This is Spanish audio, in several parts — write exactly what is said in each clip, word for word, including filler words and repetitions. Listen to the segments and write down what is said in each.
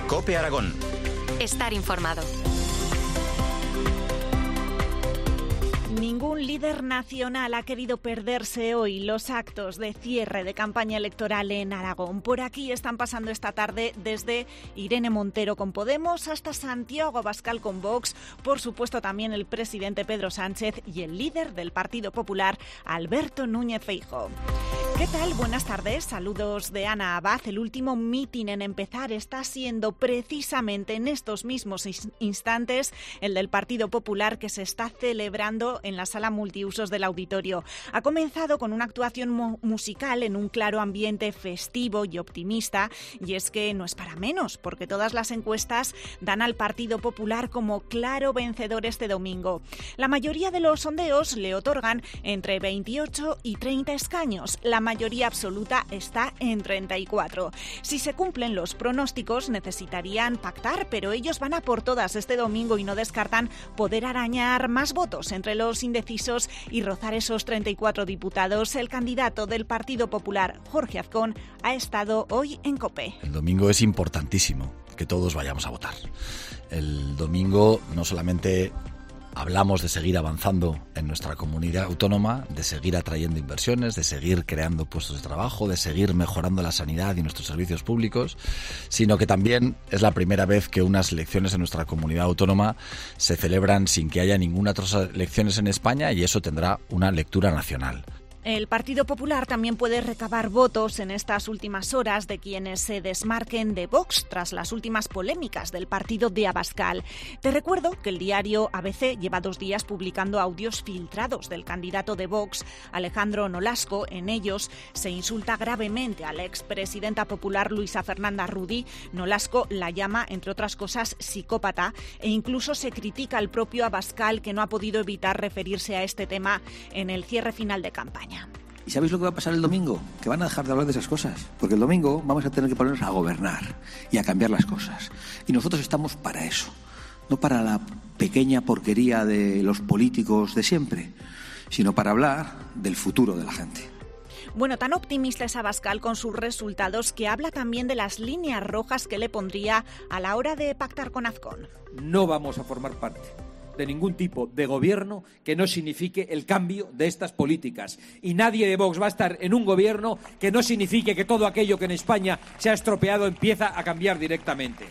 COPE Aragón. Estar informado. Ningún líder nacional ha querido perderse hoy los actos de cierre de campaña electoral en Aragón. Por aquí están pasando esta tarde desde Irene Montero con Podemos hasta Santiago Abascal con Vox, por supuesto también el presidente Pedro Sánchez y el líder del Partido Popular, Alberto Núñez Feijóo. ¿Qué tal? Buenas tardes. Saludos de Ana Abad. El último mitin en empezar está siendo precisamente en estos mismos instantes el del Partido Popular, que se está celebrando en la sala multiusos del auditorio. Ha comenzado con una actuación mu- musical en un claro ambiente festivo y optimista, y es que no es para menos, porque todas las encuestas dan al Partido Popular como claro vencedor este domingo. La mayoría de los sondeos le otorgan entre veintiocho y treinta escaños. La mayoría absoluta está en treinta y cuatro. Si se cumplen los pronósticos, necesitarían pactar, pero ellos van a por todas este domingo y no descartan poder arañar más votos entre los indecisos y rozar esos treinta y cuatro diputados. El candidato del Partido Popular, Jorge Azcón, ha estado hoy en COPE. El domingo es importantísimo que todos vayamos a votar. El domingo no solamente hablamos de seguir avanzando en nuestra comunidad autónoma, de seguir atrayendo inversiones, de seguir creando puestos de trabajo, de seguir mejorando la sanidad y nuestros servicios públicos, sino que también es la primera vez que unas elecciones en nuestra comunidad autónoma se celebran sin que haya ninguna otra elecciones en España, y eso tendrá una lectura nacional. El Partido Popular también puede recabar votos en estas últimas horas de quienes se desmarquen de Vox tras las últimas polémicas del partido de Abascal. Te recuerdo que el diario A B C lleva dos días publicando audios filtrados del candidato de Vox, Alejandro Nolasco. En ellos se insulta gravemente a la expresidenta popular Luisa Fernanda Rudí. Nolasco la llama, entre otras cosas, psicópata, e incluso se critica al propio Abascal, que no ha podido evitar referirse a este tema en el cierre final de campaña. ¿Y sabéis lo que va a pasar el domingo? Que van a dejar de hablar de esas cosas. Porque el domingo vamos a tener que ponernos a gobernar y a cambiar las cosas. Y nosotros estamos para eso. No para la pequeña porquería de los políticos de siempre, sino para hablar del futuro de la gente. Bueno, tan optimista es Abascal con sus resultados que habla también de las líneas rojas que le pondría a la hora de pactar con Azcón. No vamos a formar parte de ningún tipo de gobierno que no signifique el cambio de estas políticas. Y nadie de Vox va a estar en un gobierno que no signifique que todo aquello que en España se ha estropeado empieza a cambiar directamente.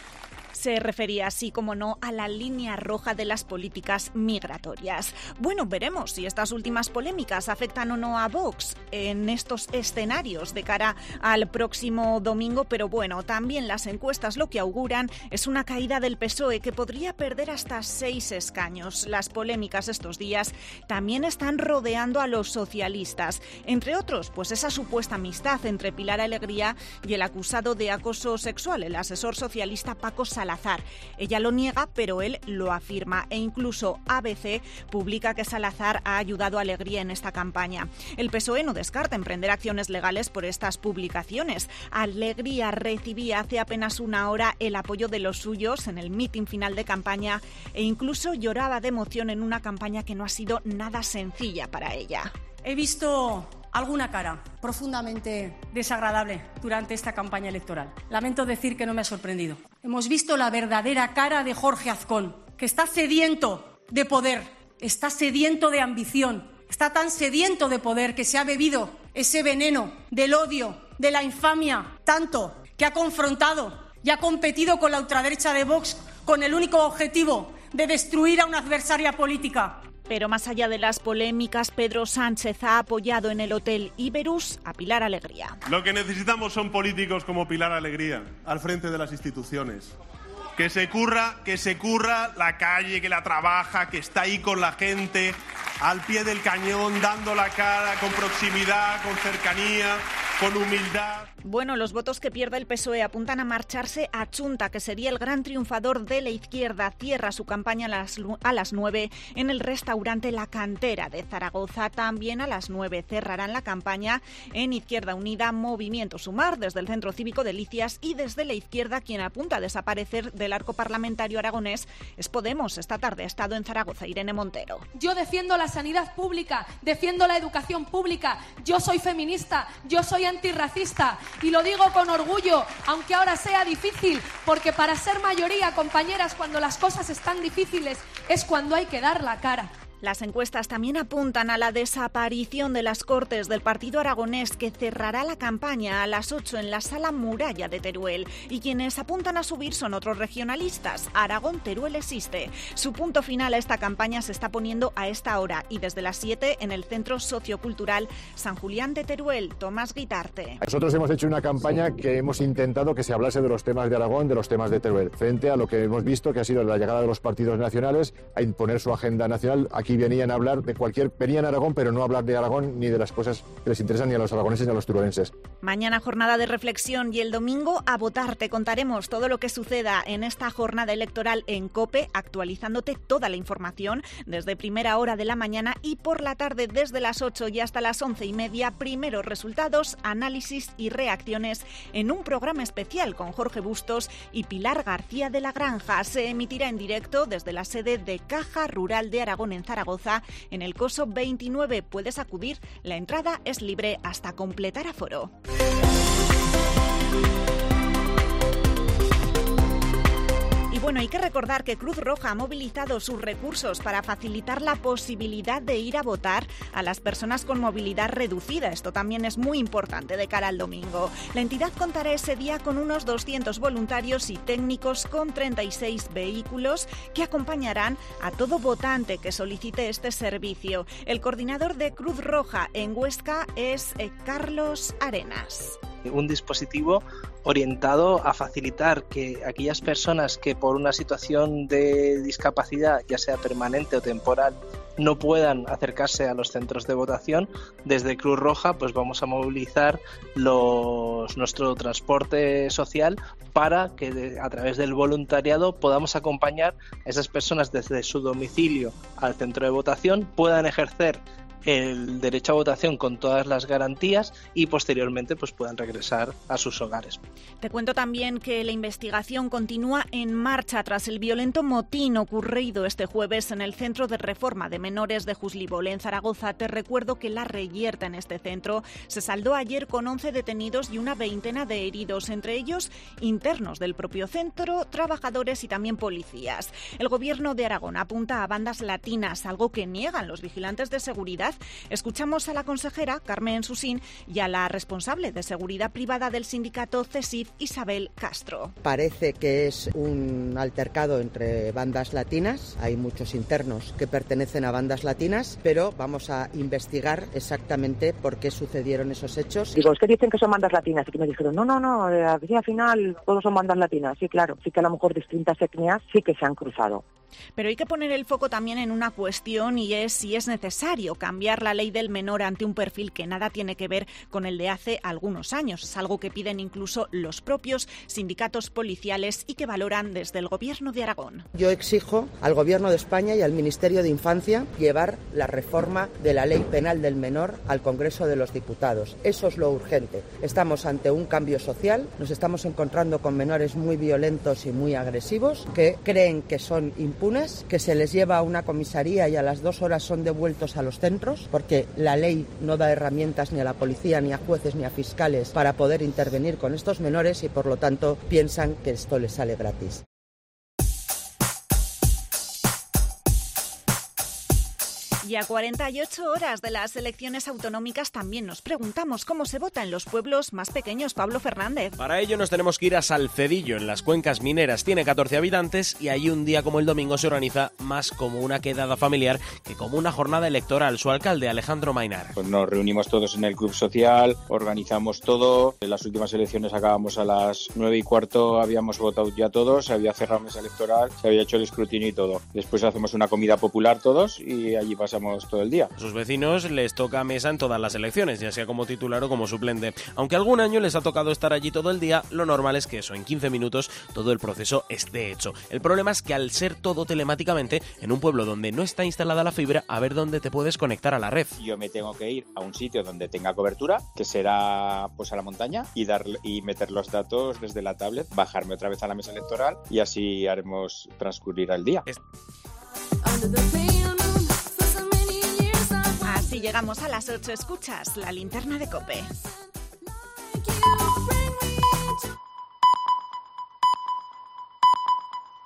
Se refería, así como no, a la línea roja de las políticas migratorias. Bueno, veremos si estas últimas polémicas afectan o no a Vox en estos escenarios de cara al próximo domingo, pero bueno, también las encuestas lo que auguran es una caída del P S O E que podría perder hasta seis escaños. Las polémicas estos días también están rodeando a los socialistas, entre otros, pues esa supuesta amistad entre Pilar Alegría y el acusado de acoso sexual, el asesor socialista Paco Salazar. Ella lo niega, pero él lo afirma, e incluso A B C publica que Salazar ha ayudado a Alegría en esta campaña. El P S O E no descarta emprender acciones legales por estas publicaciones. Alegría recibía hace apenas una hora el apoyo de los suyos en el mitin final de campaña e incluso lloraba de emoción en una campaña que no ha sido nada sencilla para ella. He visto alguna cara profundamente desagradable durante esta campaña electoral. Lamento decir que no me ha sorprendido. Hemos visto la verdadera cara de Jorge Azcón, que está sediento de poder, está sediento de ambición, está tan sediento de poder que se ha bebido ese veneno del odio, de la infamia, tanto que ha confrontado y ha competido con la ultraderecha de Vox con el único objetivo de destruir a una adversaria política. Pero más allá de las polémicas, Pedro Sánchez ha apoyado en el Hotel Iberus a Pilar Alegría. Lo que necesitamos son políticos como Pilar Alegría al frente de las instituciones. Que se curra, que se curra la calle, que la trabaja, que está ahí con la gente, al pie del cañón, dando la cara, con proximidad, con cercanía, con humildad. Bueno, los votos que pierde el P S O E apuntan a marcharse a Chunta, que sería el gran triunfador de la izquierda. Cierra su campaña a las, a las nueve en el restaurante La Cantera de Zaragoza. También a las nueve cerrarán la campaña en Izquierda Unida, Movimiento Sumar, desde el Centro Cívico Delicias, y desde la izquierda quien apunta a desaparecer del arco parlamentario aragonés es Podemos. Esta tarde ha estado en Zaragoza Irene Montero. Yo defiendo la sanidad pública, defiendo la educación pública, yo soy feminista, yo soy soy antirracista y lo digo con orgullo, aunque ahora sea difícil, porque para ser mayoría, compañeras, cuando las cosas están difíciles es cuando hay que dar la cara. Las encuestas también apuntan a la desaparición de las Cortes del Partido Aragonés, que cerrará la campaña a las ocho en la Sala Muralla de Teruel. Y quienes apuntan a subir son otros regionalistas. Aragón-Teruel existe. Su punto final a esta campaña se está poniendo a esta hora y desde las siete en el Centro Sociocultural San Julián de Teruel. Tomás Guitarte. Nosotros hemos hecho una campaña que hemos intentado que se hablase de los temas de Aragón, de los temas de Teruel, frente a lo que hemos visto que ha sido la llegada de los partidos nacionales a imponer su agenda nacional. Aquí venían a hablar de cualquier, venían a Aragón, pero no a hablar de Aragón ni de las cosas que les interesan ni a los aragoneses ni a los teruelenses. Mañana jornada de reflexión y el domingo a votar. Te contaremos todo lo que suceda en esta jornada electoral en COPE, actualizándote toda la información desde primera hora de la mañana y por la tarde desde las ocho y hasta las once y media. Primeros resultados, análisis y reacciones en un programa especial con Jorge Bustos y Pilar García de la Granja. Se emitirá en directo desde la sede de Caja Rural de Aragón en Zaragoza, en el Coso veintinueve. Puedes acudir, la entrada es libre hasta completar aforo. Y bueno, hay que recordar que Cruz Roja ha movilizado sus recursos para facilitar la posibilidad de ir a votar a las personas con movilidad reducida. Esto también es muy importante de cara al domingo. La entidad contará ese día con unos doscientos voluntarios y técnicos con treinta y seis vehículos que acompañarán a todo votante que solicite este servicio. El coordinador de Cruz Roja en Huesca es eh, Carlos Arenas. Un dispositivo orientado a facilitar que aquellas personas que por una situación de discapacidad, ya sea permanente o temporal, no puedan acercarse a los centros de votación, desde Cruz Roja pues vamos a movilizar los, nuestro transporte social para que de, a través del voluntariado podamos acompañar a esas personas desde su domicilio al centro de votación, puedan ejercer el derecho a votación con todas las garantías y posteriormente pues puedan regresar a sus hogares. Te cuento también que la investigación continúa en marcha tras el violento motín ocurrido este jueves en el Centro de Reforma de Menores de Juslibol, en Zaragoza. Te recuerdo que la reyerta en este centro se saldó ayer con once detenidos y una veintena de heridos, entre ellos internos del propio centro, trabajadores y también policías. El Gobierno de Aragón apunta a bandas latinas, algo que niegan los vigilantes de seguridad. Escuchamos a la consejera Carmen Susín y a la responsable de seguridad privada del sindicato CESIF, Isabel Castro. Parece que es un altercado entre bandas latinas. Hay muchos internos que pertenecen a bandas latinas, pero vamos a investigar exactamente por qué sucedieron esos hechos. Digo, es que dicen que son bandas latinas y que me dijeron, no, no, no, aquí al final todos son bandas latinas. Sí, claro, sí que a lo mejor distintas etnias sí que se han cruzado. Pero hay que poner el foco también en una cuestión y es si es necesario cambiar la ley del menor ante un perfil que nada tiene que ver con el de hace algunos años. Es algo que piden incluso los propios sindicatos policiales y que valoran desde el Gobierno de Aragón. Yo exijo al Gobierno de España y al Ministerio de Infancia llevar la reforma de la ley penal del menor al Congreso de los Diputados. Eso es lo urgente. Estamos ante un cambio social, nos estamos encontrando con menores muy violentos y muy agresivos que creen que son impunes, que se les lleva a una comisaría y a las dos horas son devueltos a los centros, porque la ley no da herramientas ni a la policía, ni a jueces, ni a fiscales para poder intervenir con estos menores y por lo tanto piensan que esto les sale gratis. Y a cuarenta y ocho horas de las elecciones autonómicas también nos preguntamos cómo se vota en los pueblos más pequeños. Pablo Fernández. Para ello nos tenemos que ir a Salcedillo, en las Cuencas Mineras. Tiene catorce habitantes y allí un día como el domingo se organiza más como una quedada familiar que como una jornada electoral. Su alcalde, Alejandro Mainar. Pues nos reunimos todos en el club social, organizamos todo. En las últimas elecciones acabamos a las nueve y cuarto, habíamos votado ya todos, se había cerrado mesa electoral, se había hecho el escrutinio y todo. Después hacemos una comida popular todos y allí pasamos todo el día. A sus vecinos les toca mesa en todas las elecciones, ya sea como titular o como suplente. Aunque algún año les ha tocado estar allí todo el día, lo normal es que eso, en quince minutos, todo el proceso esté hecho. El problema es que al ser todo telemáticamente, en un pueblo donde no está instalada la fibra, a ver dónde te puedes conectar a la red. Yo me tengo que ir a un sitio donde tenga cobertura, que será pues a la montaña, y, dar, y meter los datos desde la tablet, bajarme otra vez a la mesa electoral y así haremos transcurrir el día. Es... Así llegamos a las ocho. Escuchas la linterna de COPE.